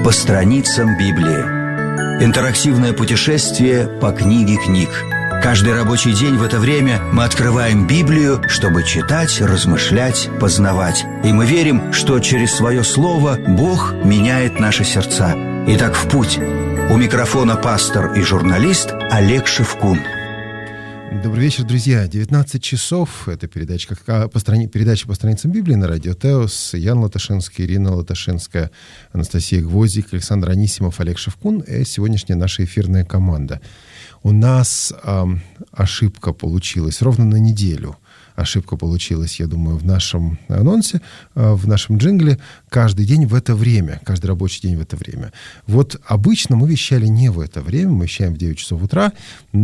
По страницам Библии. Интерактивное путешествие по книге книг. Каждый рабочий день в это время мы открываем Библию, чтобы читать, размышлять, познавать. И мы верим, что через свое слово Бог меняет наши сердца. Итак, в путь. У микрофона пастор и журналист Олег Шевкун. Добрый вечер, друзья. 19 часов. Это передача по страницам Библии на радио Теос. Ян Латашинский, Ирина Латашинская, Анастасия Гвоздик, Александр Анисимов, Олег Шевкун и сегодняшняя наша эфирная команда. У нас ошибка получилась ровно на неделю. Ошибка получилась, я думаю, в нашем анонсе, в нашем джингле. Каждый день в это время, каждый рабочий день в это время. Вот обычно мы вещали не в это время, мы вещаем в 9 часов утра,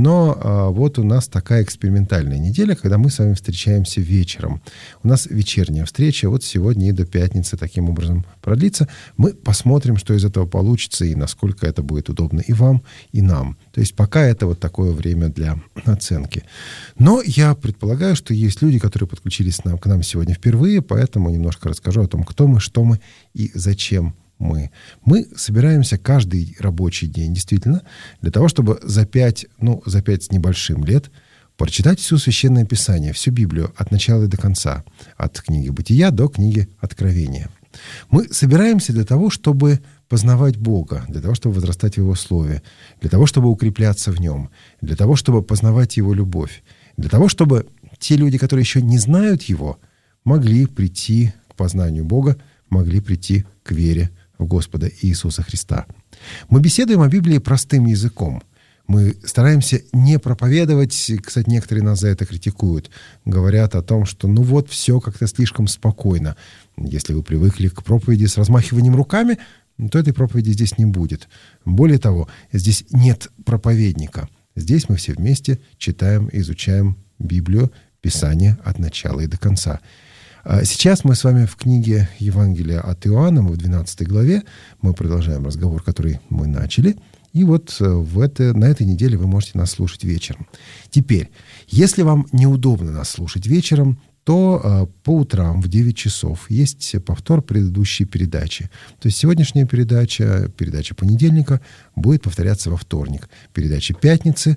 но вот у нас такая экспериментальная неделя, когда мы с вами встречаемся вечером. У нас вечерняя встреча, вот сегодня и до пятницы таким образом продлится. Мы посмотрим, что из этого получится и насколько это будет удобно и вам, и нам. То есть пока это вот такое время для оценки. Но я предполагаю, что есть люди, которые подключились к нам сегодня впервые, поэтому немножко расскажу о том, кто мы, что мы и зачем мы. Мы собираемся каждый рабочий день, действительно, для того, чтобы за 5 с небольшим лет прочитать все Священное Писание, всю Библию от начала и до конца, от книги Бытия до книги Откровения. Мы собираемся для того, чтобы познавать Бога, для того, чтобы возрастать в Его Слове, для того, чтобы укрепляться в Нем, для того, чтобы познавать Его любовь, для того, чтобы те люди, которые еще не знают Его, могли прийти к познанию Бога, могли прийти к вере в Господа Иисуса Христа. Мы беседуем о Библии простым языком. Мы стараемся не проповедовать, кстати, некоторые нас за это критикуют, говорят о том, что все как-то слишком спокойно. Если вы привыкли к проповеди с размахиванием руками, то этой проповеди здесь не будет. Более того, здесь нет проповедника. Здесь мы все вместе читаем и изучаем Библию, Писание от начала и до конца. Сейчас мы с вами в книге Евангелия от Иоанна, мы в 12 главе, мы продолжаем разговор, который мы начали. И вот на этой неделе вы можете нас слушать вечером. Теперь, если вам неудобно нас слушать вечером, то по утрам в 9 часов есть повтор предыдущей передачи. То есть сегодняшняя передача понедельника, будет повторяться во вторник. Передача пятницы...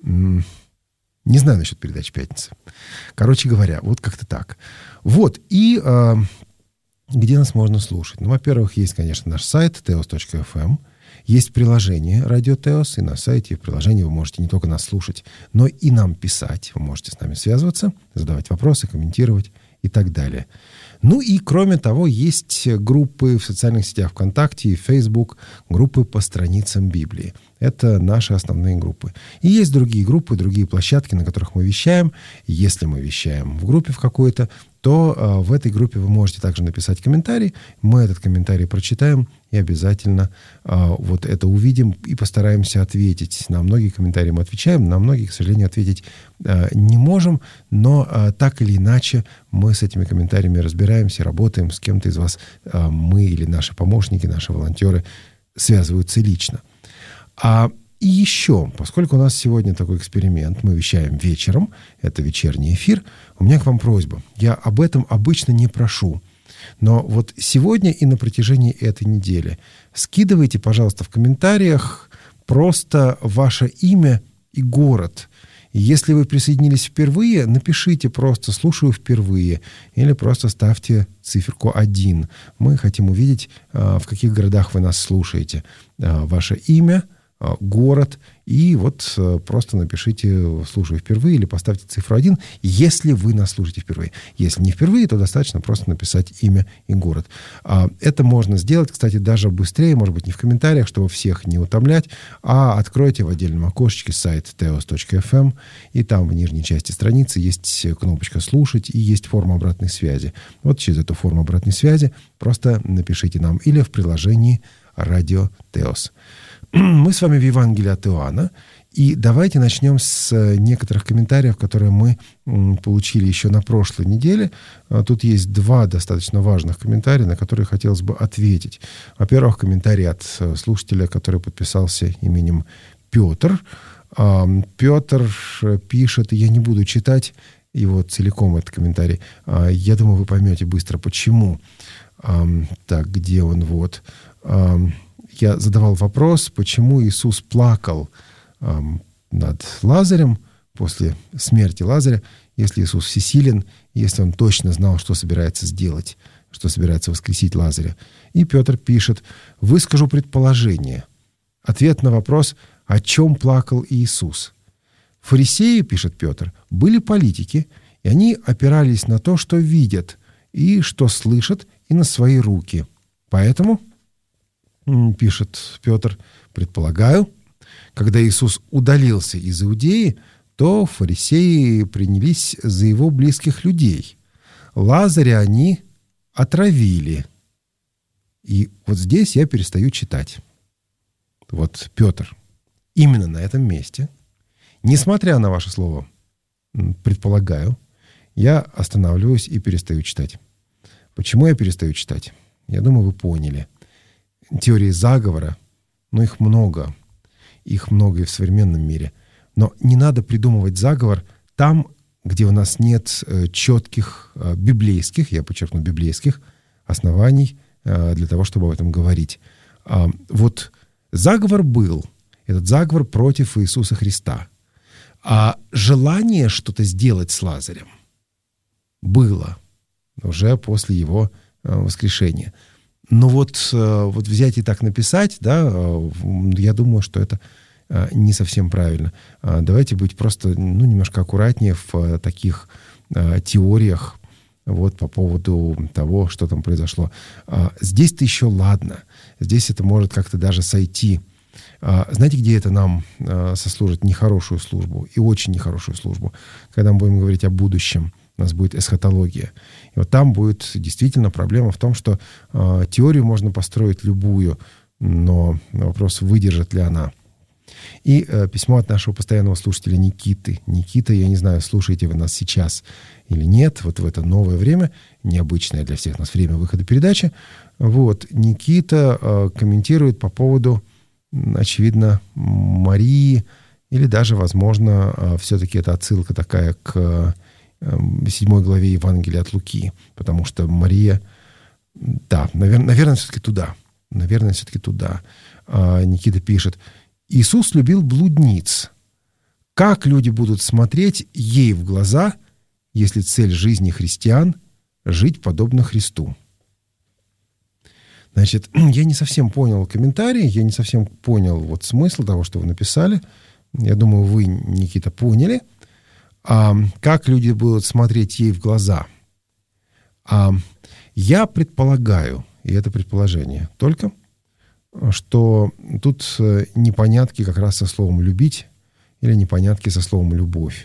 Не знаю насчет передачи пятницы. Короче говоря, вот как-то так. Вот, и где нас можно слушать? Во-первых, есть, конечно, наш сайт teos.fm. Есть приложение «Радио Теос», и на сайте, и в приложении вы можете не только нас слушать, но и нам писать. Вы можете с нами связываться, задавать вопросы, комментировать и так далее. И, кроме того, есть группы в социальных сетях ВКонтакте и Facebook, группы по страницам Библии. Это наши основные группы. И есть другие группы, другие площадки, на которых мы вещаем. Если мы вещаем в группе в какой-то, то в этой группе вы можете также написать комментарий. Мы этот комментарий прочитаем и обязательно вот это увидим и постараемся ответить. На многие комментарии мы отвечаем, на многие, к сожалению, ответить не можем, но так или иначе мы с этими комментариями разбираемся, работаем с кем-то из вас. Мы или наши помощники, наши волонтеры связываются лично. И еще, поскольку у нас сегодня такой эксперимент, мы вещаем вечером, это вечерний эфир, у меня к вам просьба. Я об этом обычно не прошу, но вот сегодня и на протяжении этой недели скидывайте, пожалуйста, в комментариях просто ваше имя и город. И если вы присоединились впервые, напишите просто «слушаю впервые» или просто ставьте циферку 1. Мы хотим увидеть, в каких городах вы нас слушаете. Ваше имя, город, и вот просто напишите «слушаю впервые» или поставьте цифру 1, если вы нас слушаете впервые. Если не впервые, то достаточно просто написать имя и город. Это можно сделать, кстати, даже быстрее, может быть, не в комментариях, чтобы всех не утомлять, а откройте в отдельном окошечке сайт teos.fm, и там в нижней части страницы есть кнопочка «Слушать» и есть форма обратной связи. Вот через эту форму обратной связи просто напишите нам или в приложении «Радио Теос». Мы с вами в Евангелии от Иоанна, и давайте начнем с некоторых комментариев, которые мы получили еще на прошлой неделе. Тут есть 2 достаточно важных комментария, на которые хотелось бы ответить. Во-первых, комментарий от слушателя, который подписался именем Петр. Петр пишет, и я не буду читать его целиком, этот комментарий. Я думаю, вы поймете быстро, почему. Так, где он? Вот. как я задавал вопрос, почему Иисус плакал над Лазарем после смерти Лазаря, если Иисус всесилен, если Он точно знал, что собирается сделать, что собирается воскресить Лазаря. И Петр пишет: «Выскажу предположение». Ответ на вопрос, о чем плакал Иисус. Фарисеи, пишет Петр, были политики, и они опирались на то, что видят, и что слышат, и на свои руки. Поэтому, пишет Петр, предполагаю, когда Иисус удалился из Иудеи, то фарисеи принялись за его близких людей. Лазаря они отравили. И вот здесь я перестаю читать. Вот Петр именно на этом месте, несмотря на ваше слово «предполагаю», я останавливаюсь и перестаю читать. Почему я перестаю читать? Я думаю, вы поняли. Теории заговора, их много. Их много и в современном мире. Но не надо придумывать заговор там, где у нас нет четких библейских, я подчеркну, библейских оснований для того, чтобы об этом говорить. Вот заговор был. Этот заговор против Иисуса Христа. А желание что-то сделать с Лазарем было уже после его воскрешения. Но вот взять и так написать, да, я думаю, что это не совсем правильно. Давайте быть просто немножко аккуратнее в таких теориях вот по поводу того, что там произошло. Здесь-то еще ладно. Здесь это может как-то даже сойти. Знаете, где это нам сослужит нехорошую службу и очень нехорошую службу? Когда мы будем говорить о будущем, у нас будет эсхатология. И вот там будет действительно проблема в том, что теорию можно построить любую, но вопрос, выдержит ли она. И письмо от нашего постоянного слушателя Никиты. Никита, я не знаю, слушаете вы нас сейчас или нет, вот в это новое время, необычное для всех нас время выхода передачи. Вот, Никита комментирует по поводу, очевидно, Марии, или даже, возможно, все-таки это отсылка такая к 7 главе Евангелия от Луки, потому что Мария, да, наверное, все-таки туда. Наверное, все-таки туда. Никита пишет: «Иисус любил блудниц. Как люди будут смотреть ей в глаза, если цель жизни христиан — жить подобно Христу?» Значит, я не совсем понял комментарий, я не совсем понял вот смысл того, что вы написали. Я думаю, вы, Никита, поняли. Как люди будут смотреть ей в глаза? Я предполагаю, и это предположение только, что тут непонятки как раз со словом «любить» или непонятки со словом «любовь».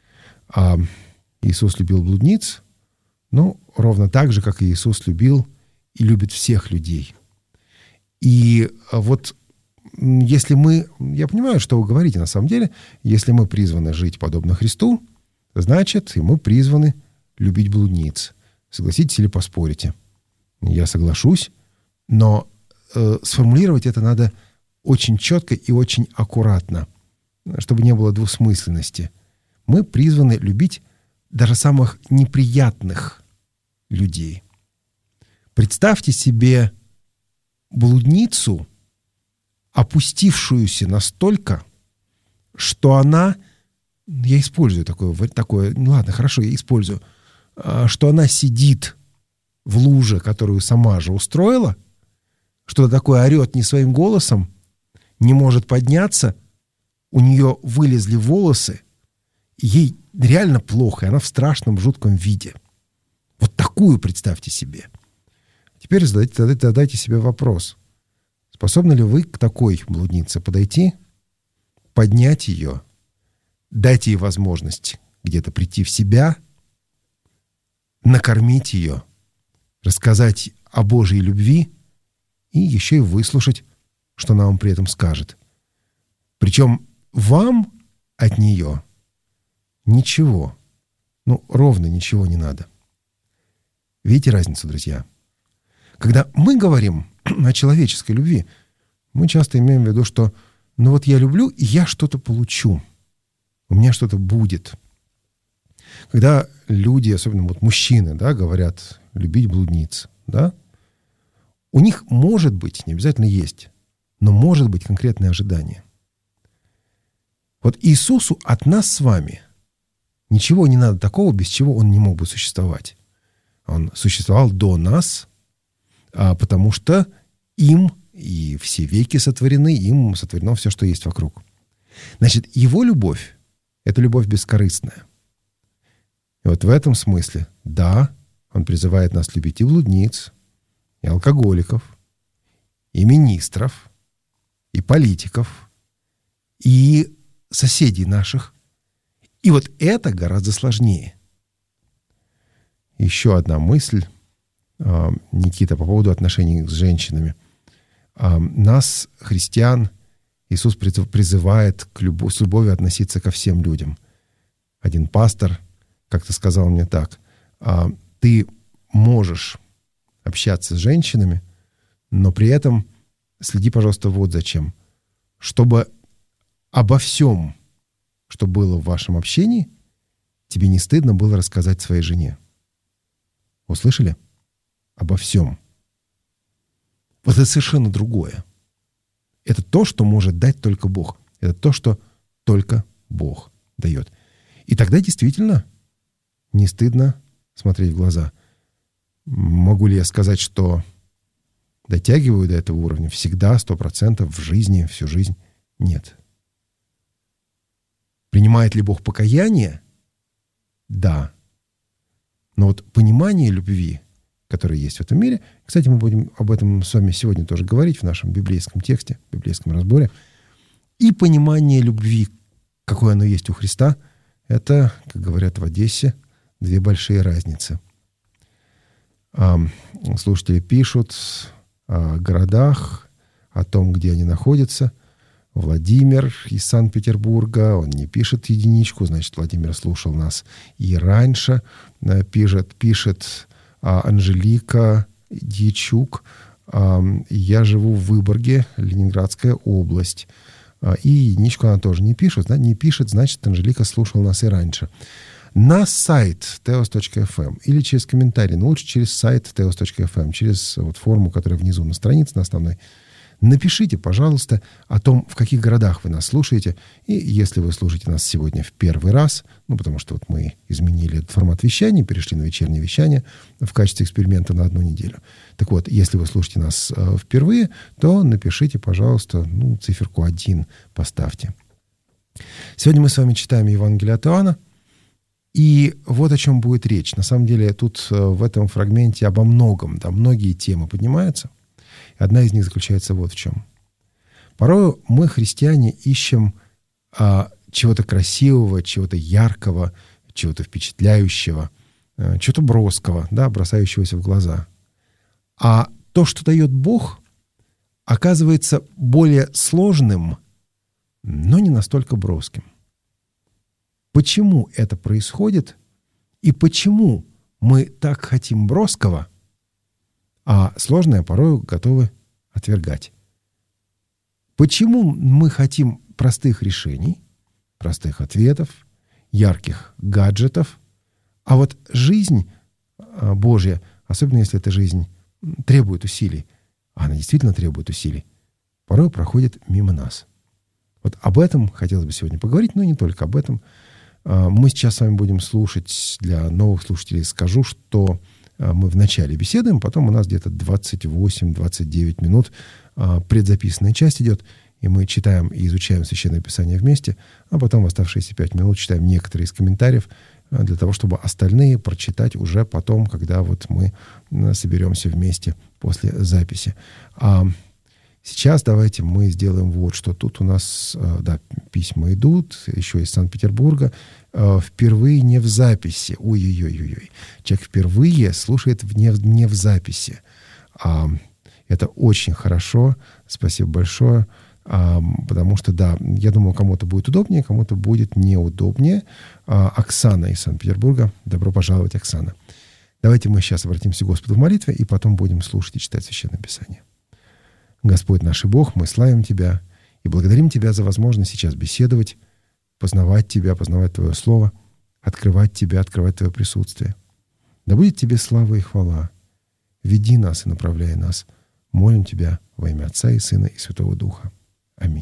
Иисус любил блудниц, ровно так же, как и Иисус любил и любит всех людей. И вот если я понимаю, что вы говорите на самом деле, если мы призваны жить подобно Христу, значит, и мы призваны любить блудниц. Согласитесь или поспорите? Я соглашусь, но сформулировать это надо очень четко и очень аккуратно, чтобы не было двусмысленности. Мы призваны любить даже самых неприятных людей. Представьте себе блудницу, опустившуюся настолько, что она, я использую такое, ладно, хорошо, я использую, что она сидит в луже, которую сама же устроила, что-то такое орет не своим голосом, не может подняться, у нее вылезли волосы, ей реально плохо, и она в страшном, жутком виде. Вот такую представьте себе. Теперь задайте себе вопрос. Способны ли вы к такой блуднице подойти, поднять ее, дать ей возможность где-то прийти в себя, накормить ее, рассказать о Божьей любви и еще и выслушать, что она вам при этом скажет? Причем вам от нее ничего, ровно ничего не надо. Видите разницу, друзья? Когда мы говорим о человеческой любви, мы часто имеем в виду, что я люблю, и я что-то получу. У меня что-то будет. Когда люди, особенно мужчины, да, говорят любить блудниц, да, у них может быть, не обязательно есть, но может быть конкретное ожидание. Вот Иисусу от нас с вами ничего не надо такого, без чего Он не мог бы существовать. Он существовал до нас, потому что им и все веки сотворены, им сотворено все, что есть вокруг. Значит, Его любовь — это любовь бескорыстная. И вот в этом смысле, да, Он призывает нас любить и блудниц, и алкоголиков, и министров, и политиков, и соседей наших. И вот это гораздо сложнее. Еще одна мысль, Никита, по поводу отношений с женщинами. Нас, христиан, Иисус призывает с любовью относиться ко всем людям. Один пастор как-то сказал мне так: ты можешь общаться с женщинами, но при этом следи, пожалуйста, вот зачем. Чтобы обо всем, что было в вашем общении, тебе не стыдно было рассказать своей жене. Услышали? Обо всем. Вот это совершенно другое. Это то, что может дать только Бог. Это то, что только Бог дает. И тогда действительно не стыдно смотреть в глаза. Могу ли я сказать, что дотягиваю до этого уровня всегда, 100% в жизни, всю жизнь? Нет. Принимает ли Бог покаяние? Да. Но вот понимание любви, которое есть в этом мире, кстати, мы будем об этом с вами сегодня тоже говорить в нашем библейском тексте, в библейском разборе, и понимание любви, какое оно есть у Христа, это, как говорят в Одессе, две большие разницы. Слушатели пишут о городах, о том, где они находятся. Владимир из Санкт-Петербурга, он не пишет единичку, значит, Владимир слушал нас и раньше. Пишет Анжелика Дьячук: я живу в Выборге, Ленинградская область. И единичку она тоже не пишет. Значит, Анжелика слушала нас и раньше. На сайт teos.fm или через комментарий, но лучше через сайт teos.fm, через вот форму, которая внизу на странице, на основной. Напишите, пожалуйста, о том, в каких городах вы нас слушаете. И если вы слушаете нас сегодня в первый раз, потому что вот мы изменили этот формат вещания, перешли на вечернее вещание в качестве эксперимента на 1 неделю. Так вот, если вы слушаете нас впервые, то напишите, пожалуйста, циферку 1 поставьте. Сегодня мы с вами читаем Евангелие от Иоанна. И вот о чем будет речь. На самом деле тут в этом фрагменте обо многом, да, многие темы поднимаются. Одна из них заключается вот в чем. Порой мы, христиане, ищем чего-то красивого, чего-то яркого, чего-то впечатляющего, чего-то броского, да, бросающегося в глаза. А то, что дает Бог, оказывается более сложным, но не настолько броским. Почему это происходит и почему мы так хотим броского, а сложное порой готовы отвергать? Почему мы хотим простых решений, простых ответов, ярких гаджетов, а вот жизнь Божья, особенно если эта жизнь требует усилий, а она действительно требует усилий, порой проходит мимо нас. Вот об этом хотелось бы сегодня поговорить, но не только об этом. Мы сейчас с вами будем слушать, для новых слушателей скажу, что мы вначале беседуем, потом у нас где-то 28-29 минут предзаписанная часть идет, и мы читаем и изучаем Священное Писание вместе, а потом в оставшиеся 5 минут читаем некоторые из комментариев для того, чтобы остальные прочитать уже потом, когда вот мы соберемся вместе после записи. Сейчас давайте мы сделаем вот что. Тут у нас, письма идут, еще из Санкт-Петербурга. Впервые не в записи. Ой-ой-ой-ой. Человек впервые слушает не в записи. Это очень хорошо. Спасибо большое. Потому что, я думаю, кому-то будет удобнее, кому-то будет неудобнее. Оксана из Санкт-Петербурга. Добро пожаловать, Оксана. Давайте мы сейчас обратимся к Господу в молитве, и потом будем слушать и читать Священное Писание. Господь наш и Бог, мы славим Тебя и благодарим Тебя за возможность сейчас беседовать, познавать Тебя, познавать Твое Слово, открывать Тебя, открывать Твое присутствие. Да будет Тебе слава и хвала. Веди нас и направляй нас. Молим Тебя Во имя Отца и Сына и Святого Духа. Аминь.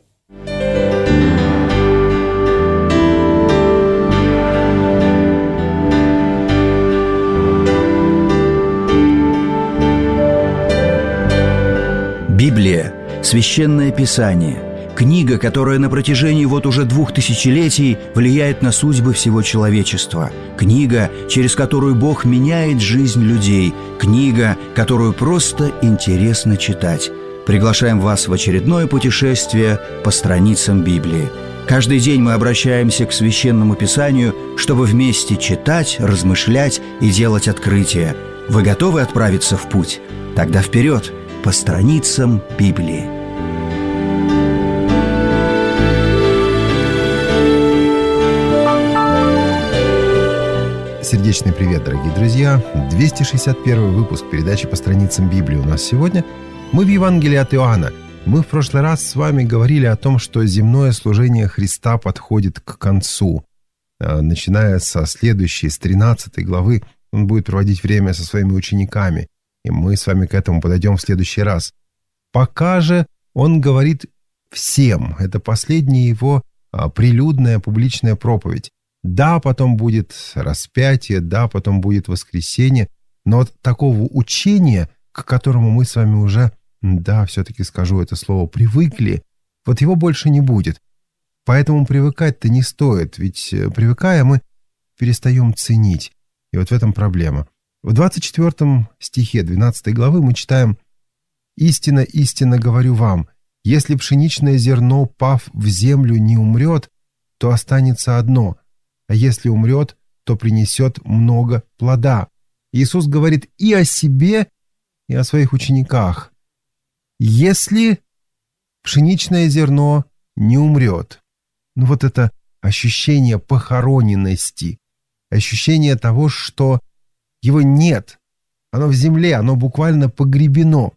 Библия – священное писание, книга, которая на протяжении уже 2000 летий влияет на судьбы всего человечества, книга, через которую Бог меняет жизнь людей, книга, которую просто интересно читать. Приглашаем вас в очередное путешествие по страницам Библии. Каждый день мы обращаемся к Священному Писанию, чтобы вместе читать, размышлять и делать открытия. Вы готовы отправиться в путь? Тогда вперед! По страницам Библии. Сердечный привет, дорогие друзья! 261 выпуск передачи «По страницам Библии» у нас сегодня. Мы в Евангелии от Иоанна. Мы в прошлый раз с вами говорили о том, что земное служение Христа подходит к концу. Начиная со следующей, с 13 главы, он будет проводить время со своими учениками. И мы с вами к этому подойдем в следующий раз. Пока же он говорит всем. Это последняя его прилюдная публичная проповедь. Да, потом будет распятие, да, потом будет воскресение. Но вот такого учения, к которому мы с вами уже, да, все-таки скажу это слово, привыкли, вот его больше не будет. Поэтому привыкать-то не стоит, ведь привыкая, мы перестаем ценить. И вот в этом проблема. В 24 стихе 12 главы мы читаем: «Истинно, истинно говорю вам, если пшеничное зерно, пав в землю, не умрет, то останется одно, а если умрет, то принесет много плода». Иисус говорит и о себе, и о своих учениках. Если пшеничное зерно не умрет, ну вот это ощущение похороненности, ощущение того, что его нет, оно в земле, оно буквально погребено.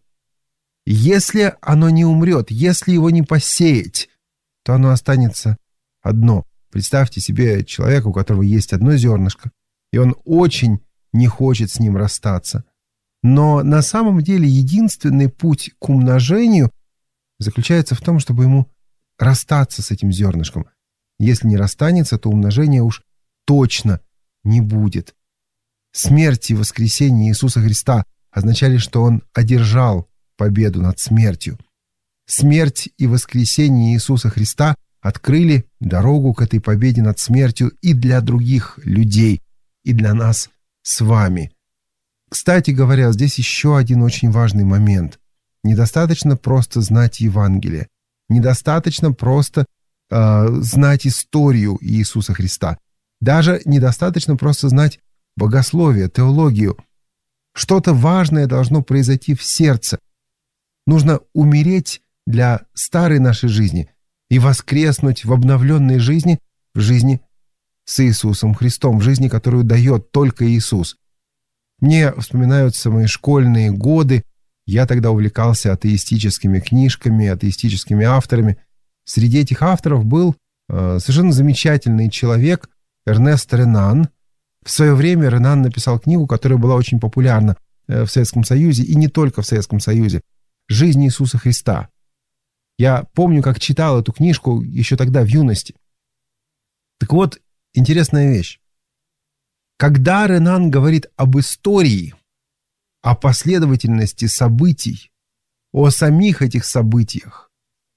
Если оно не умрет, если его не посеять, то оно останется одно. Представьте себе человека, у которого есть одно зернышко, и он очень не хочет с ним расстаться. Но на самом деле единственный путь к умножению заключается в том, чтобы ему расстаться с этим зернышком. Если не расстанется, то умножения уж точно не будет. Смерть и воскресение Иисуса Христа означали, что Он одержал победу над смертью. Смерть и воскресение Иисуса Христа открыли дорогу к этой победе над смертью и для других людей, и для нас с вами. Кстати говоря, здесь еще один очень важный момент. Недостаточно просто знать Евангелие. Недостаточно просто знать историю Иисуса Христа. Даже недостаточно просто знать богословие, теологию. Что-то важное должно произойти в сердце. Нужно умереть для старой нашей жизни и воскреснуть в обновленной жизни, в жизни с Иисусом Христом, в жизни, которую дает только Иисус. Мне вспоминаются мои школьные годы. Я тогда увлекался атеистическими книжками, атеистическими авторами. Среди этих авторов был совершенно замечательный человек Эрнест Ренан. В свое время Ренан написал книгу, которая была очень популярна в Советском Союзе, и не только в Советском Союзе, «Жизнь Иисуса Христа». Я помню, как читал эту книжку еще тогда, в юности. Так вот, интересная вещь. Когда Ренан говорит об истории, о последовательности событий, о самих этих событиях,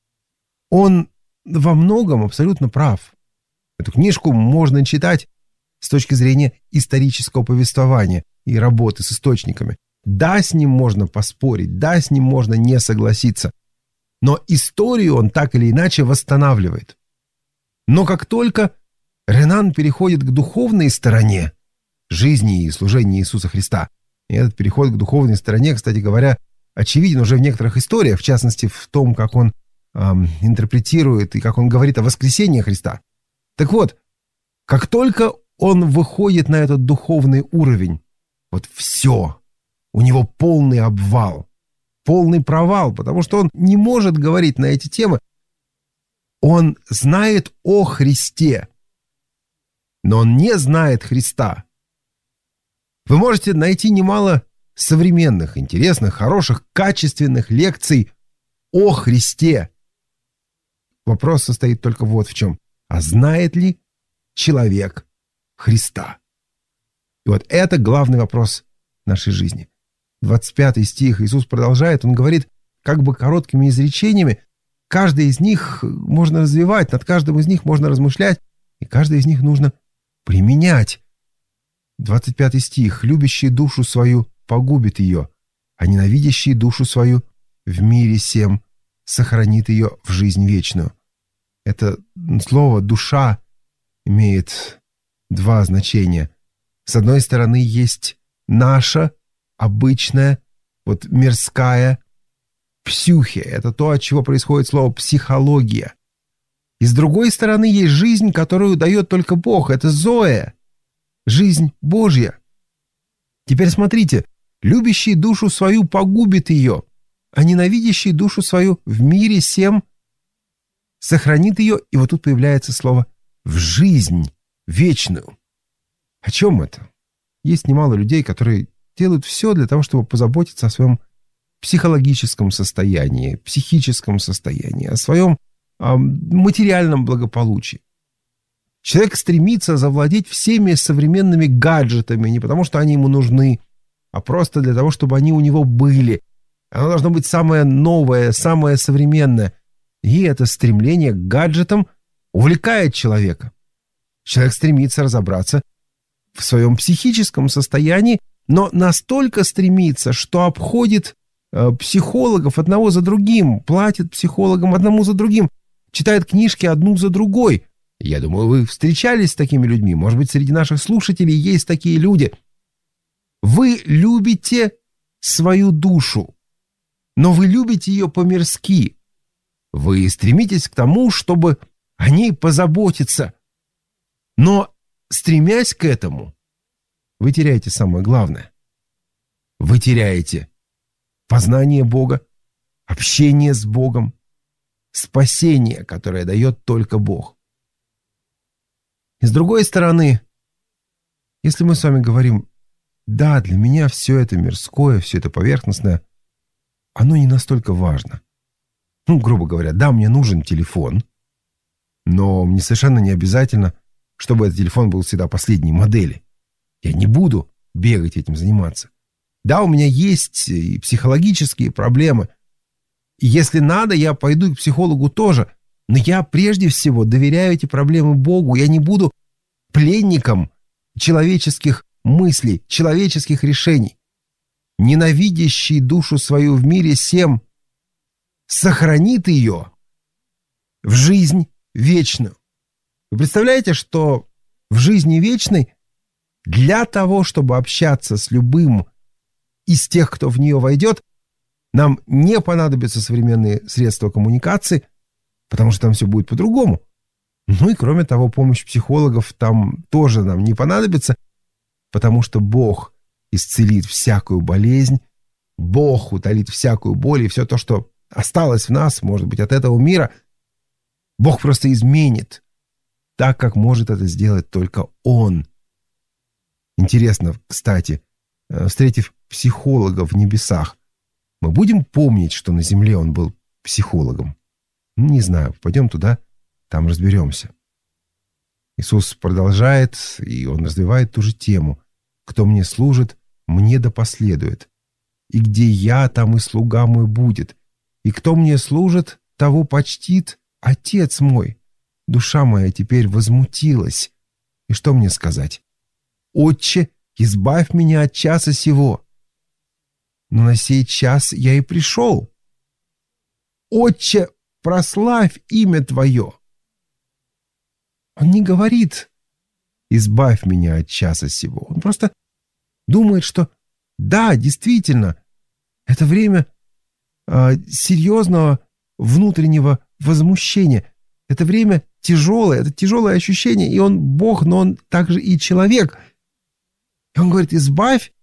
он во многом абсолютно прав. Эту книжку можно читать с точки зрения исторического повествования и работы с источниками. Да, с ним можно поспорить, да, с ним можно не согласиться, но историю он так или иначе восстанавливает. Но как только Ренан переходит к духовной стороне жизни и служения Иисуса Христа, и этот переход к духовной стороне, кстати говоря, очевиден уже в некоторых историях, в частности в том, как он интерпретирует и как он говорит о воскресении Христа. Так вот, как только он выходит на этот духовный уровень, вот все, у него полный обвал, полный провал, потому что он не может говорить на эти темы. Он знает о Христе, но он не знает Христа. Вы можете найти немало современных, интересных, хороших, качественных лекций о Христе. Вопрос состоит только вот в чем. А знает ли человек Христа? И вот это главный вопрос нашей жизни. 25 стих Иисус продолжает, Он говорит как бы короткими изречениями. Каждый из них можно развивать, над каждым из них можно размышлять, и каждый из них нужно применять. 25 стих. «Любящий душу свою погубит ее, а ненавидящий душу свою в мире сем сохранит ее в жизнь вечную». Это слово «душа» имеет два значения. С одной стороны, есть наша обычная, мирская псюхия. Это то, от чего происходит слово «психология». И с другой стороны, есть жизнь, которую дает только Бог. Это зоэ, жизнь Божья. Теперь смотрите. «Любящий душу свою погубит ее, а ненавидящий душу свою в мире сем сохранит ее». И вот тут появляется слово «в жизнь вечную». О чем это? Есть немало людей, которые делают все для того, чтобы позаботиться о своем психологическом состоянии, психическом состоянии, о своем материальном благополучии. Человек стремится завладеть всеми современными гаджетами не потому, что они ему нужны, а просто для того, чтобы они у него были. Оно должно быть самое новое, самое современное. И это стремление к гаджетам увлекает человека. Человек стремится разобраться в своем психическом состоянии, но настолько стремится, что обходит психологов одного за другим, платит психологам одному за другим, читает книжки одну за другой. Я думаю, вы встречались с такими людьми. Может быть, среди наших слушателей есть такие люди. Вы любите свою душу, но вы любите ее по-мирски. Вы стремитесь к тому, чтобы о ней позаботиться. Но, стремясь к этому, вы теряете самое главное. Вы теряете познание Бога, общение с Богом, спасение, которое дает только Бог. И с другой стороны, если мы с вами говорим, да, для меня все это мирское, все это поверхностное, оно не настолько важно. Грубо говоря, да, мне нужен телефон, но мне совершенно не обязательно, чтобы этот телефон был всегда последней модели. Я не буду бегать этим заниматься. Да, у меня есть и психологические проблемы. И если надо, я пойду к психологу тоже. Но я прежде всего доверяю эти проблемы Богу. Я не буду пленником человеческих мыслей, человеческих решений. Ненавидящий душу свою в мире сем сохранит ее в жизнь вечную. Вы представляете, что в жизни вечной для того, чтобы общаться с любым из тех, кто в нее войдет, нам не понадобятся современные средства коммуникации, потому что там все будет по-другому. И кроме того, помощь психологов там тоже нам не понадобится, потому что Бог исцелит всякую болезнь, Бог утолит всякую боль, и все то, что осталось в нас, может быть, от этого мира, Бог просто изменит, так как может это сделать только Он. Интересно, кстати, встретив психолога в небесах, мы будем помнить, что на земле он был психологом? Не знаю, пойдем туда, там разберемся. Иисус продолжает, и Он развивает ту же тему. «Кто мне служит, мне да последует. И где я, там и слуга мой будет. И кто мне служит, того почтит Отец мой. Душа моя теперь возмутилась. И что мне сказать? Отче, избавь меня от часа сего. Но на сей час я и пришел. Отче, прославь имя Твое». Он не говорит «избавь меня от часа сего». Он просто думает, что да, действительно, это время серьезного внутреннего возмущения. Это время тяжелое, это тяжелое ощущение. И он Бог, но он также и человек. И он говорит «избавь».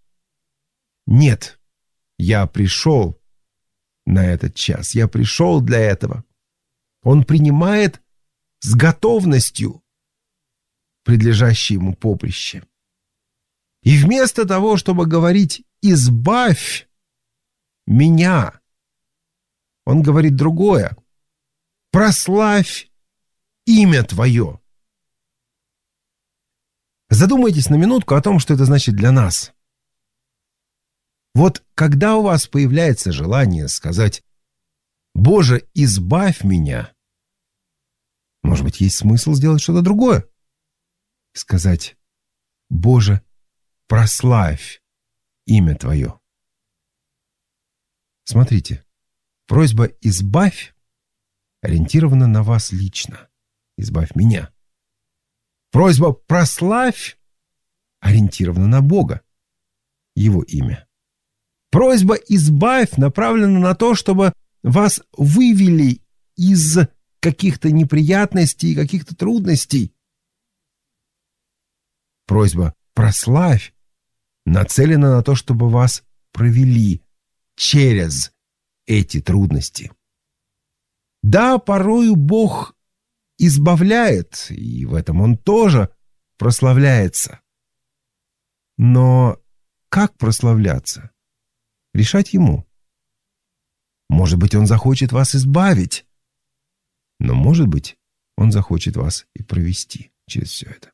Нет, я пришел на этот час. Я пришел для этого. Он принимает с готовностью предлежащее ему поприще. И вместо того, чтобы говорить избавь меня». Он говорит другое: «Прославь имя Твое». Задумайтесь на минутку о том, что это значит для нас. Вот когда у вас появляется желание сказать: «Боже, избавь меня», может быть, есть смысл сделать что-то другое. Сказать: «Боже, прославь имя Твое». Смотрите, просьба «избавь» ориентирована на вас лично. «Избавь меня». Просьба «прославь» ориентирована на Бога, Его имя. Просьба «избавь» направлена на то, чтобы вас вывели из каких-то неприятностей, каких-то трудностей. Просьба «прославь» нацелена на то, чтобы вас провели через эти трудности. Да, порою Бог избавляет, и в этом Он тоже прославляется. Но как прославляться? Решать Ему. Может быть, Он захочет вас избавить, но, может быть, Он захочет вас и провести через все это.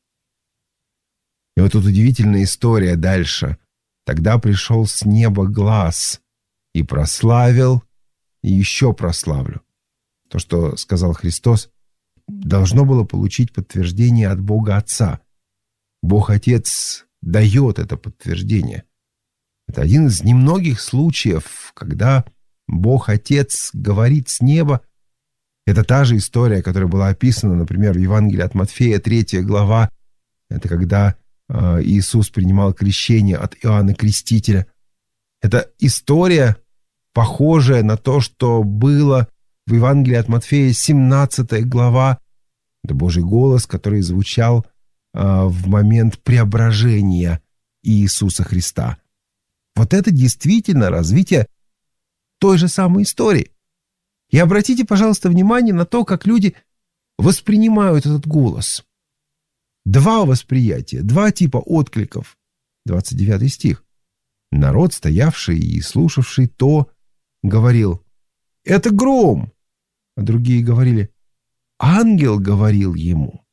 И вот тут удивительная история дальше. «Тогда пришел с неба глас, и прославил, и еще прославлю». То, что сказал Христос, должно было получить подтверждение от Бога Отца. Бог Отец дает это подтверждение. Это один из немногих случаев, когда Бог Отец говорит с неба. Это та же история, которая была описана, например, в Евангелии от Матфея, 3 глава. Это когда Иисус принимал крещение от Иоанна Крестителя. Это история, похожая на то, что было в Евангелии от Матфея, 17 глава. Это Божий голос, который звучал в момент преображения Иисуса Христа. Вот это действительно развитие той же самой истории. И обратите, пожалуйста, внимание на то, как люди воспринимают этот голос. Два восприятия, два типа откликов. 29 стих. Народ, стоявший и слушавший то, говорил: «Это гром», а другие говорили: «Ангел говорил ему».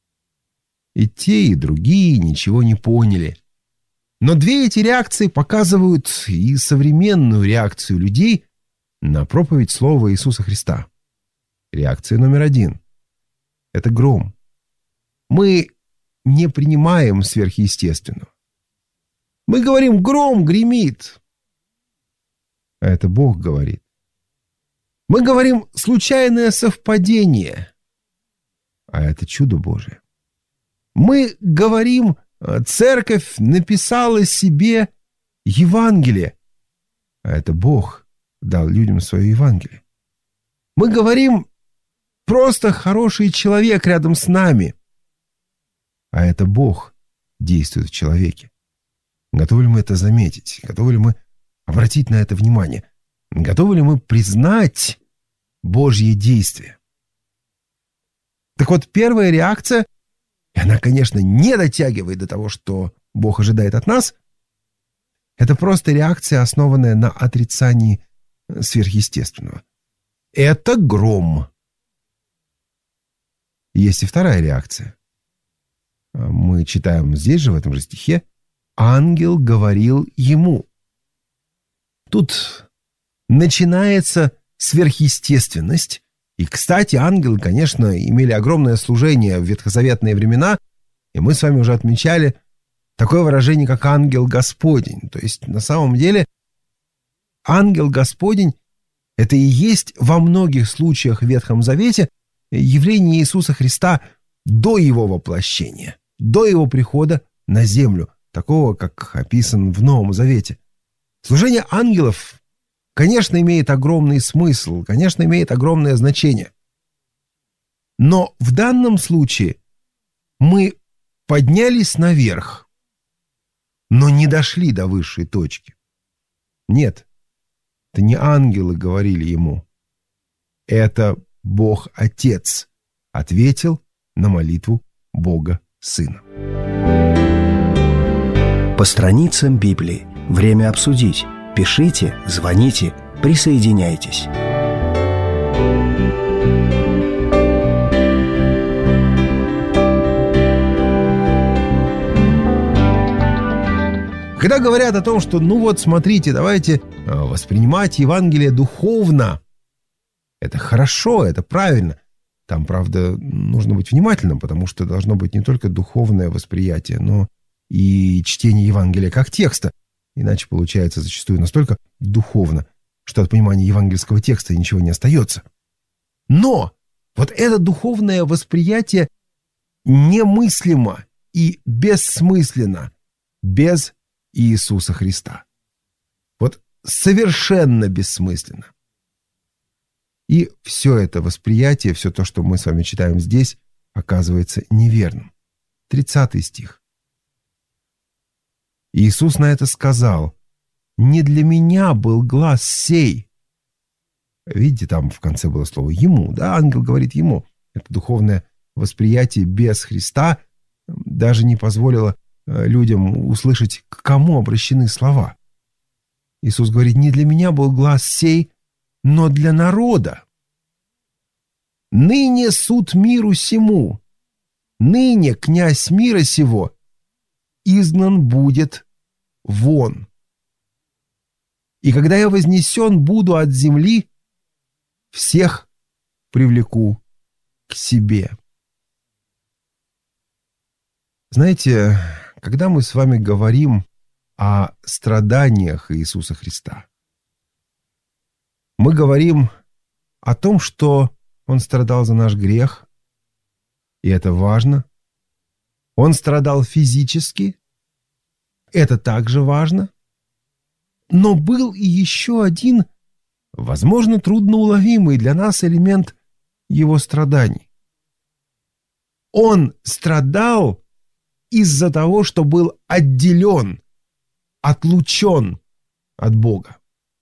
И те, и другие ничего не поняли. Но две эти реакции показывают и современную реакцию людей на проповедь слова Иисуса Христа. Реакция номер 1 – это гром. Мы не принимаем сверхъестественного. Мы говорим: гром гремит. А это Бог говорит. Мы говорим: случайное совпадение. А это чудо Божие. Мы говорим: церковь написала себе Евангелие. А это Бог дал людям свое Евангелие. Мы говорим: просто хороший человек рядом с нами. А это Бог действует в человеке. Готовы ли мы это заметить? Готовы ли мы обратить на это внимание? Готовы ли мы признать Божье действие? Так вот, первая реакция, и она, конечно, не дотягивает до того, что Бог ожидает от нас, это просто реакция, основанная на отрицании сверхъестественного. Это гром. Есть и вторая реакция. Мы читаем здесь же, в этом же стихе: «Ангел говорил ему». Тут начинается сверхъестественность. И, кстати, ангелы, конечно, имели огромное служение в ветхозаветные времена, и мы с вами уже отмечали такое выражение, как «ангел Господень». То есть, на самом деле, ангел Господень — это и есть во многих случаях в Ветхом Завете явление Иисуса Христа до Его воплощения, до Его прихода на землю, такого, как описан в Новом Завете. Служение ангелов, конечно, имеет огромный смысл, конечно, имеет огромное значение. Но в данном случае мы поднялись наверх, но не дошли до высшей точки. Нет, это не ангелы говорили ему. Это Бог Отец ответил на молитву Бога Сына. По страницам Библии. Время обсудить. Пишите, звоните, присоединяйтесь. Когда говорят о том, что, смотрите, давайте воспринимать Евангелие духовно, это хорошо, это правильно. Там, правда, нужно быть внимательным, потому что должно быть не только духовное восприятие, но и чтение Евангелия как текста. Иначе получается зачастую настолько духовно, что от понимания евангельского текста ничего не остается. Но вот это духовное восприятие немыслимо и бессмысленно без Иисуса Христа. Вот совершенно бессмысленно. И все это восприятие, все то, что мы с вами читаем здесь, оказывается неверным. 30 стих. Иисус на это сказал: «Не для меня был глас сей». Видите, там в конце было слово «ему». Да, ангел говорит ему. Это духовное восприятие без Христа даже не позволило людям услышать, к кому обращены слова. Иисус говорит: «Не для меня был глас сей, но для народа. Ныне суд миру сему, ныне князь мира сего изгнан будет вон. И когда я вознесен буду от земли, всех привлеку к себе». Знаете, когда мы с вами говорим о страданиях Иисуса Христа, мы говорим о том, что Он страдал за наш грех, и это важно. Он страдал физически, это также важно. Но был и еще один, возможно, трудноуловимый для нас элемент Его страданий. Он страдал из-за того, что был отделен, отлучен от Бога.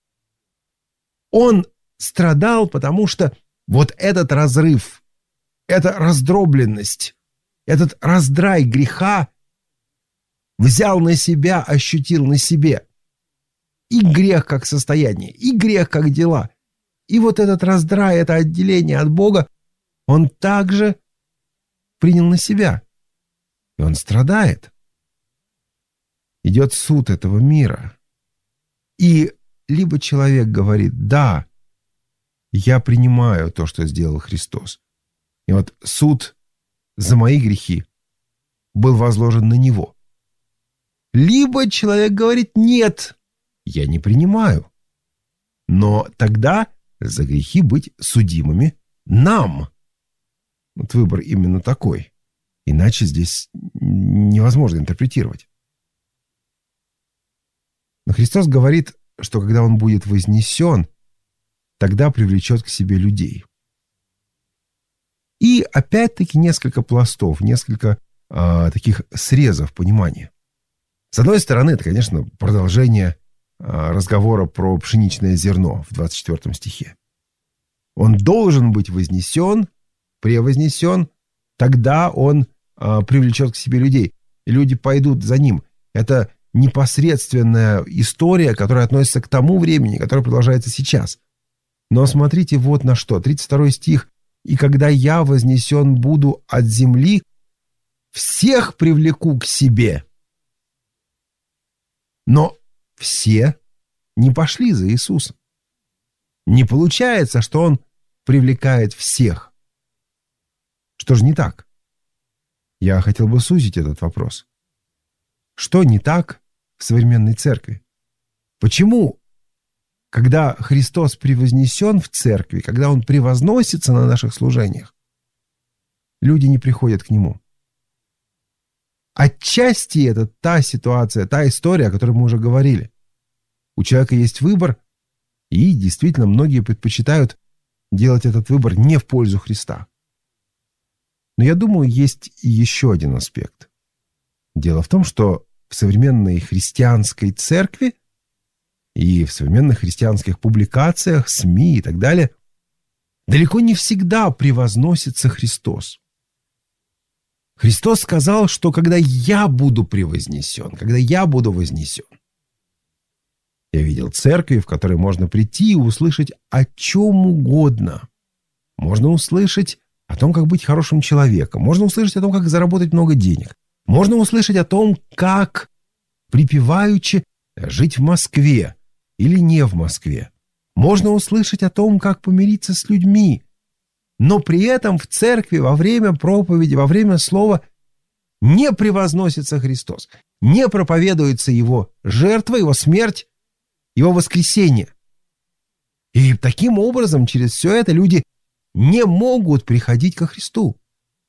Он страдал, потому что вот этот разрыв, эта раздробленность, этот раздрай греха взял на себя, ощутил на себе и грех как состояние, и грех как дела. И вот этот раздрай, это отделение от Бога, он также принял на себя. И он страдает. Идет суд этого мира. И либо человек говорит: да, я принимаю то, что сделал Христос. И вот суд за мои грехи был возложен на Него. Либо человек говорит: нет, я не принимаю. Но тогда за грехи быть судимыми нам. Вот выбор именно такой. Иначе здесь невозможно интерпретировать. Но Христос говорит, что когда Он будет вознесен, тогда привлечет к себе людей. И опять-таки несколько пластов, несколько таких срезов понимания. С одной стороны, это, конечно, продолжение разговора про пшеничное зерно в 24 стихе. Он должен быть вознесен, превознесен, тогда он привлечет к себе людей. И люди пойдут за ним. Это непосредственная история, которая относится к тому времени, которое продолжается сейчас. Но смотрите вот на что. 32 стих. «И когда я вознесен буду от земли, всех привлеку к себе». Но все не пошли за Иисусом. Не получается, что Он привлекает всех. Что же не так? Я хотел бы сузить этот вопрос. Что не так в современной церкви? Почему, когда Христос превознесен в церкви, когда Он превозносится на наших служениях, люди не приходят к Нему? Отчасти это та ситуация, та история, о которой мы уже говорили. У человека есть выбор, и действительно многие предпочитают делать этот выбор не в пользу Христа. Но я думаю, есть и еще один аспект. Дело в том, что в современной христианской церкви и в современных христианских публикациях, СМИ и так далее далеко не всегда превозносится Христос. Христос сказал, что когда я буду превознесен, когда я буду вознесен, Я видел церкви, в которые можно прийти и услышать о чем угодно. Можно услышать о том, как быть хорошим человеком. Можно услышать о том, как заработать много денег. Можно услышать о том, как припеваючи жить в Москве или не в Москве. Можно услышать о том, как помириться с людьми. Но при этом в церкви во время проповеди, во время слова не превозносится Христос, не проповедуется Его жертва, Его смерть, Его воскресение. И таким образом через все это люди не могут приходить ко Христу.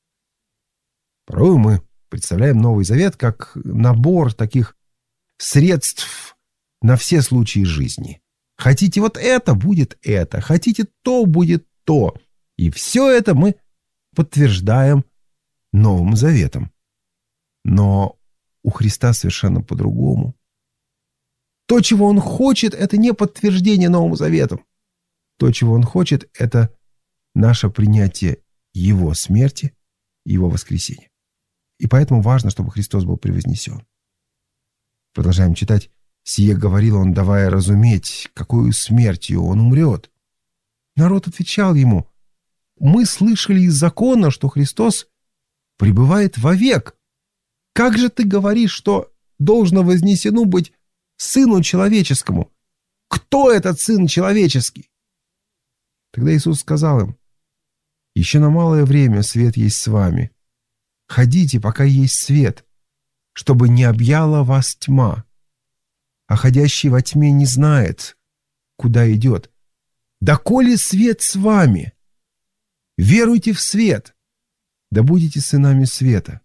Порой мы представляем Новый Завет как набор таких средств на все случаи жизни. Хотите вот это, будет это. Хотите то, будет то. И все это мы подтверждаем Новым Заветом. Но у Христа совершенно по-другому. То, чего Он хочет, это не подтверждение Новым Заветом. То, чего Он хочет, это наше принятие Его смерти и Его воскресения. И поэтому важно, чтобы Христос был превознесен. Продолжаем читать. «Сие говорил Он, давая разуметь, какою смертью Он умрет». Народ отвечал Ему: «Мы слышали из закона, что Христос пребывает вовек. Как же ты говоришь, что должно вознесено быть Сыну Человеческому? Кто этот Сын Человеческий?» Тогда Иисус сказал им: «Еще на малое время свет есть с вами. Ходите, пока есть свет, чтобы не объяла вас тьма. А ходящий во тьме не знает, куда идет. Доколе свет с вами, веруйте в свет, да будете сынами света».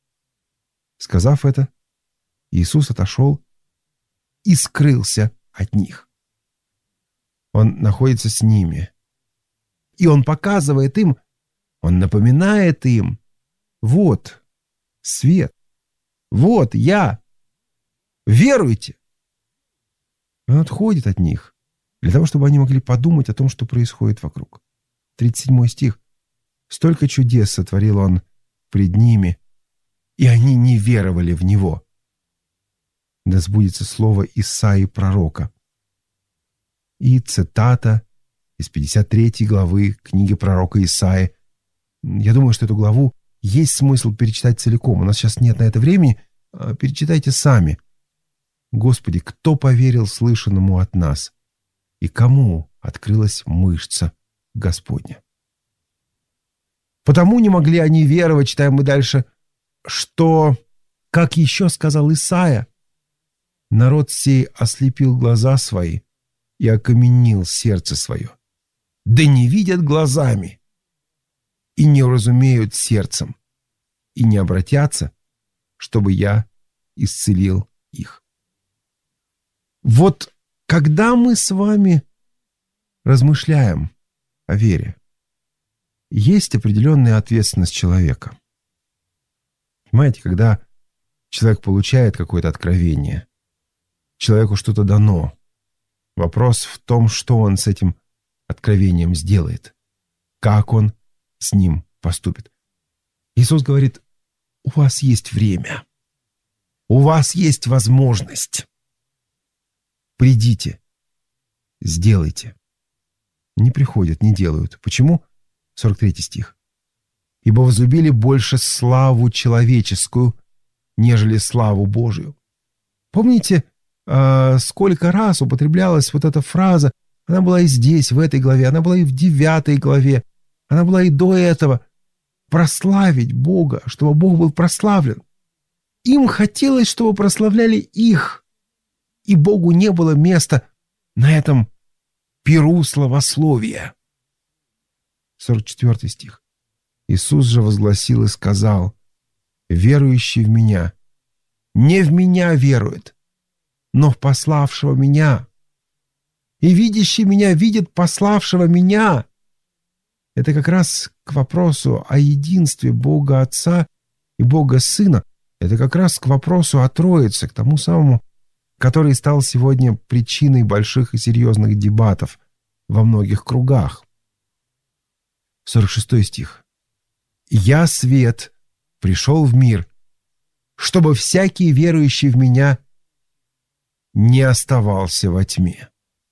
Сказав это, Иисус отошел и скрылся от них. Он находится с ними, и Он показывает им, Он напоминает им: вот свет, вот я, веруйте. Он отходит от них, для того, чтобы они могли подумать о том, что происходит вокруг. 37 стих. «Столько чудес сотворил Он пред ними, и они не веровали в Него». Да сбудется слово Исаии пророка. И цитата из 53 главы книги пророка Исаии. Я думаю, что эту главу есть смысл перечитать целиком. У нас сейчас нет на это времени. Перечитайте сами. «Господи, кто поверил слышанному от нас? И кому открылась мышца Господня?» Потому не могли они веровать, читаем мы дальше, что, как еще сказал Исаия, народ сей ослепил глаза свои и окаменил сердце свое. Да не видят глазами и не уразумеют сердцем, и не обратятся, чтобы я исцелил их. Вот когда мы с вами размышляем о вере, есть определенная ответственность человека. Понимаете, когда человек получает какое-то откровение, человеку что-то дано, вопрос в том, что он с этим откровением сделает, как он с ним поступит. Иисус говорит: у вас есть время, у вас есть возможность. Придите, сделайте. Не приходят, не делают. Почему? 43 стих. «Ибо возлюбили больше славу человеческую, нежели славу Божию». Помните, сколько раз употреблялась вот эта фраза? Она была и здесь, в этой главе, она была и в 9 главе, она была и до этого. Прославить Бога, чтобы Бог был прославлен. Им хотелось, чтобы прославляли их. И Богу не было места на этом пиру славословия. 44 стих. «Иисус же возгласил и сказал: верующий в Меня не в Меня верует, но в пославшего Меня. И видящий Меня видит пославшего Меня». Это как раз к вопросу о единстве Бога Отца и Бога Сына. Это как раз к вопросу о Троице, к тому самому, который стал сегодня причиной больших и серьезных дебатов во многих кругах. 46 стих. «Я свет пришел в мир, чтобы всякий верующий в Меня не оставался во тьме.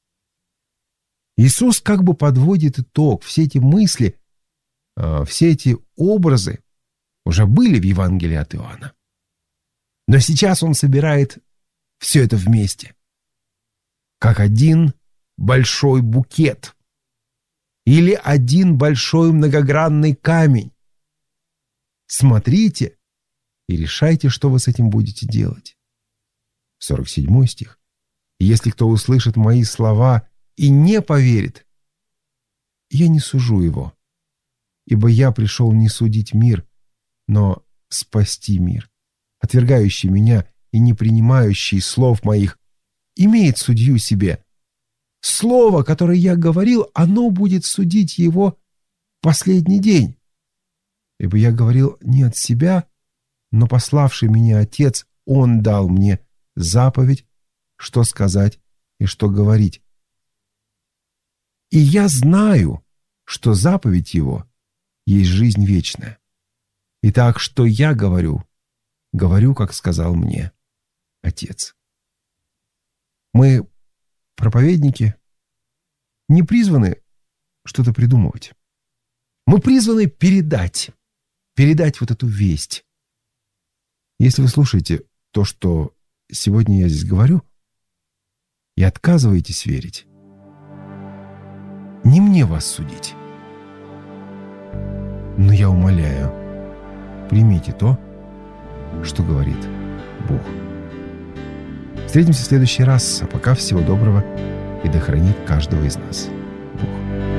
Иисус как бы подводит итог. Все эти мысли, все эти образы уже были в Евангелии от Иоанна. Но сейчас он собирает все это вместе, как один большой букет или один большой многогранный камень. Смотрите и решайте, что вы с этим будете делать. 47 стих. «Если кто услышит мои слова и не поверит, я не сужу его, ибо я пришел не судить мир, но спасти мир. Отвергающий меня и не принимающий слов моих имеет судью себе. Слово, которое я говорил, оно будет судить его в последний день. Ибо я говорил не от себя, но пославший меня Отец, Он дал мне заповедь, что сказать и что говорить. И я знаю, что заповедь Его есть жизнь вечная. Итак, что я говорю, как сказал мне Отец». Мы, проповедники, не призваны что-то придумывать. Мы призваны передать вот эту весть. Если вы слушаете то, что сегодня я здесь говорю, и отказываетесь верить, не мне вас судить. Но я умоляю, примите то, что говорит Бог. Встретимся в следующий раз, а пока всего доброго, и да хранит каждого из нас Бог.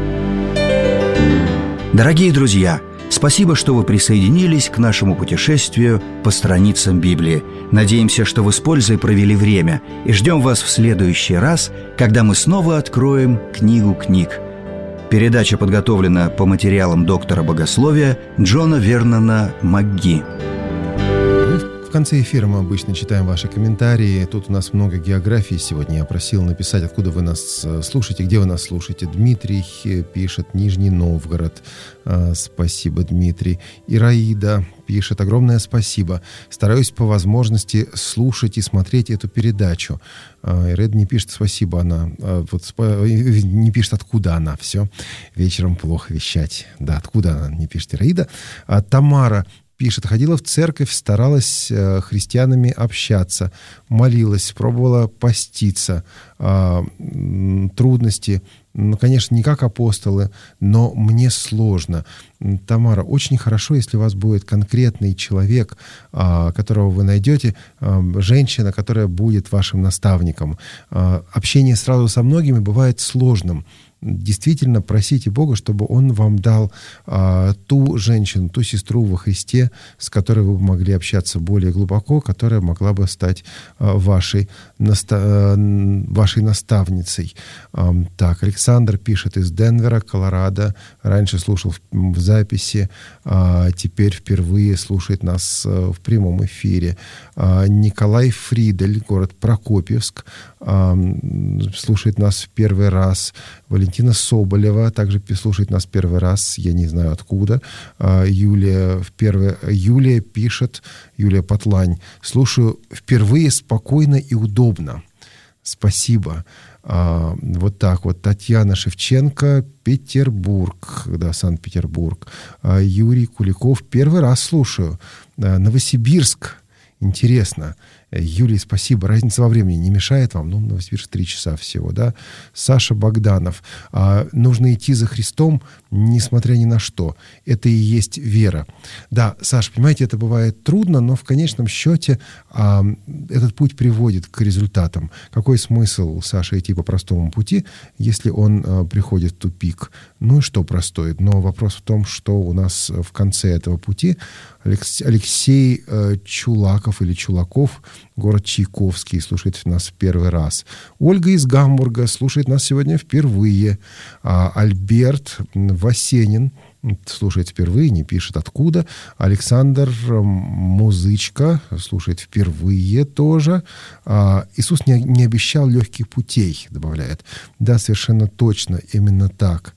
Дорогие друзья, спасибо, что вы присоединились к нашему путешествию по страницам Библии. Надеемся, что вы с пользой провели время, и ждем вас в следующий раз, когда мы снова откроем книгу книг. Передача подготовлена по материалам доктора богословия Джона Вернона МакГи. В конце эфира мы обычно читаем ваши комментарии. Тут у нас много географии сегодня. Я просил написать, откуда вы нас слушаете, где вы нас слушаете. Дмитрий пишет: Нижний Новгород. Спасибо, Дмитрий. Ираида пишет: огромное спасибо. Стараюсь по возможности слушать и смотреть эту передачу. Ираида не пишет спасибо, она не пишет, откуда она. Все, вечером плохо вещать. Да, откуда она, не пишет Ираида. Тамара пишет: ходила в церковь, старалась христианами общаться, молилась, пробовала поститься. Трудности, конечно, не как апостолы, но мне сложно. Тамара, очень хорошо, если у вас будет конкретный человек, которого вы найдете, женщина, которая будет вашим наставником. Общение сразу со многими бывает сложным. Действительно, просите Бога, чтобы Он вам дал ту женщину, ту сестру во Христе, с которой вы могли общаться более глубоко, которая могла бы стать вашей наставницей. Так, Александр пишет из Денвера, Колорадо. Раньше слушал в записи, теперь впервые слушает нас в прямом эфире. Николай Фридель, город Прокопьевск, слушает нас в первый раз. Валентина Соболева также слушает нас первый раз, я не знаю откуда. Юлия пишет, Юлия Потлань: слушаю впервые спокойно и удобно. Спасибо. Вот так вот. Татьяна Шевченко, Петербург, да, Санкт-Петербург. Юрий Куликов: первый раз слушаю. Новосибирск. Интересно. Юлий, спасибо. Разница во времени не мешает вам? Новосибирск 3 часа всего, да? Саша Богданов: нужно идти за Христом, несмотря ни на что. Это и есть вера. Да, Саша, понимаете, это бывает трудно, но в конечном счете этот путь приводит к результатам. Какой смысл, Саша, идти по простому пути, если он приходит в тупик? Ну и что простой? Но вопрос в том, что у нас в конце этого пути. Алексей Чулаков или Чулаков, город Чайковский, слушает нас в первый раз. Ольга из Гамбурга слушает нас сегодня впервые. Альберт Васенин слушает впервые, не пишет откуда. Александр Музычка слушает впервые тоже. Иисус не обещал легких путей, добавляет. Да, совершенно точно, именно так.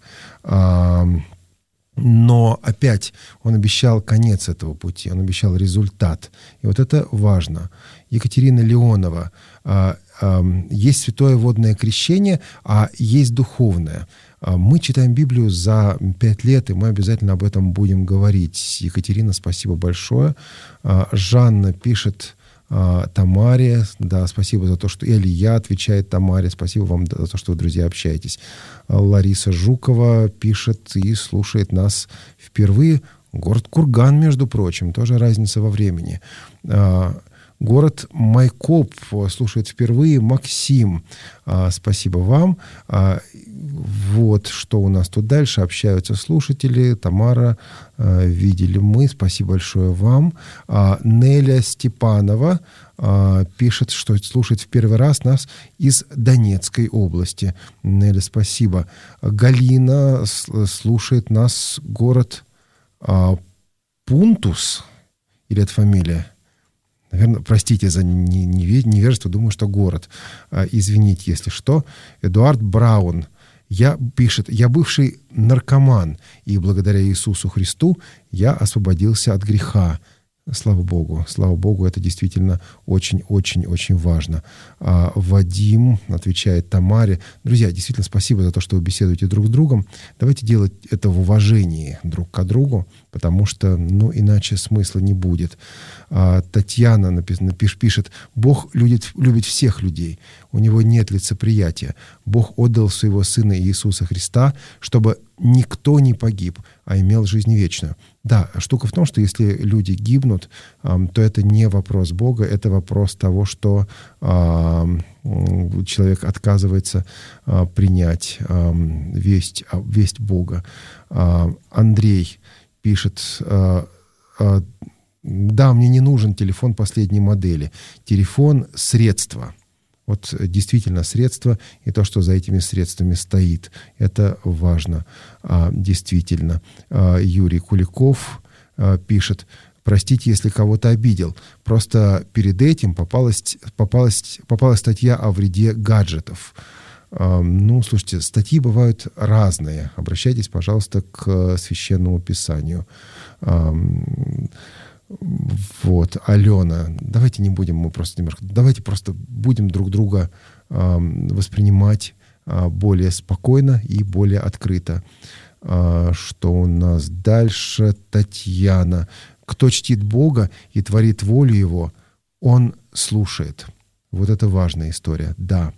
Но опять он обещал конец этого пути, он обещал результат. И вот это важно. Екатерина Леонова: есть святое водное крещение, а есть духовное. Мы читаем Библию за 5 лет, и мы обязательно об этом будем говорить. Екатерина, спасибо большое. Жанна пишет Тамаре, да, спасибо за то, что... И Алия отвечает Тамаре, спасибо вам за то, что вы, друзья, общаетесь. Лариса Жукова пишет и слушает нас впервые. Город Курган, между прочим, тоже разница во времени. Город Майкоп слушает впервые. Максим, спасибо вам. Вот что у нас тут дальше. Общаются слушатели. Тамара, видели мы. Спасибо большое вам. Неля Степанова пишет, что слушает в первый раз нас из Донецкой области. Неля, спасибо. Галина слушает нас город Пунтус. Или это фамилия? Наверное, простите за невежество, думаю, что город. Извините, если что. Эдуард Браун пишет: «Я бывший наркоман, и благодаря Иисусу Христу я освободился от греха». Слава Богу, это действительно очень-очень-очень важно. Вадим отвечает Тамаре. Друзья, действительно, спасибо за то, что вы беседуете друг с другом. Давайте делать это в уважении друг к другу, потому что, иначе смысла не будет. Татьяна пишет: «Бог любит всех людей, у Него нет лицеприятия. Бог отдал Своего Сына Иисуса Христа, чтобы никто не погиб, а имел жизнь вечную». Да, штука в том, что если люди гибнут, то это не вопрос Бога, это вопрос того, что человек отказывается принять весть Бога. Андрей пишет: «Да, мне не нужен телефон последней модели. Телефон — средство». Вот действительно средства и то, что за этими средствами стоит. Это важно. Действительно. Юрий Куликов пишет: «Простите, если кого-то обидел. Просто перед этим попалась статья о вреде гаджетов». Слушайте, статьи бывают разные. Обращайтесь, пожалуйста, к Священному Писанию. Вот, Алена, давайте просто будем друг друга воспринимать более спокойно и более открыто. Что у нас дальше? Татьяна. «Кто чтит Бога и творит волю Его, он слушает». Вот это важная история, да.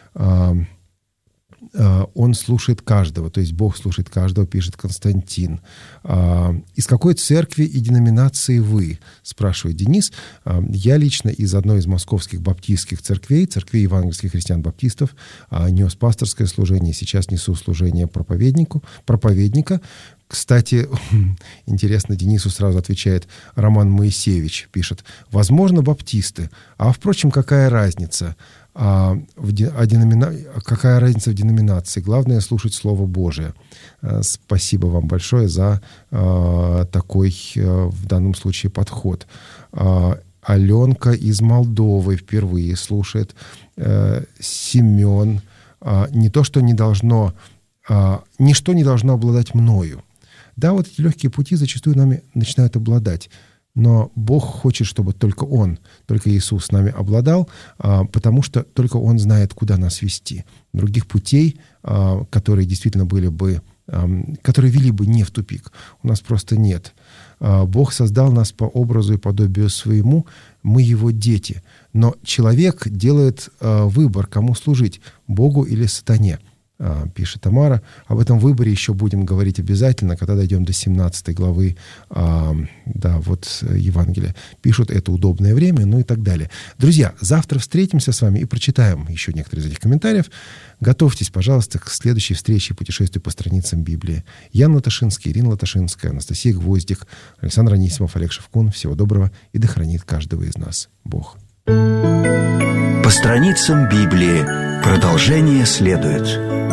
Он слушает каждого, то есть Бог слушает каждого, пишет Константин. «Из какой церкви и деноминации вы?» спрашивает Денис. Я лично из одной из московских баптистских церквей евангельских христиан-баптистов, нес пасторское служение, сейчас несу служение проповедника. Кстати, интересно, Денису сразу отвечает Роман Моисеевич, пишет: «Возможно, баптисты. А, впрочем, какая разница? Какая разница в деноминации? Главное — слушать Слово Божие». Спасибо вам большое за такой, в данном случае, подход. Аленка из Молдовы впервые слушает. Семен: «Ничто не должно обладать мною». Да, вот эти легкие пути зачастую нами начинают обладать. Но Бог хочет, чтобы только Иисус с нами обладал, потому что только Он знает, куда нас вести. Других путей, которые действительно которые вели бы не в тупик, у нас просто нет. Бог создал нас по образу и подобию Своему, мы Его дети. Но человек делает выбор, кому служить, Богу или сатане. Пишет Тамара. Об этом выборе еще будем говорить обязательно, когда дойдем до 17 главы Евангелия. Пишут: «Это удобное время», и так далее. Друзья, завтра встретимся с вами и прочитаем еще некоторые из этих комментариев. Готовьтесь, пожалуйста, к следующей встрече и путешествию по страницам Библии. Ян Латашинский, Ирина Латашинская, Анастасия Гвоздик, Александр Анисимов, Олег Шевкун. Всего доброго, и да хранит каждого из нас Бог. По страницам Библии. Продолжение следует.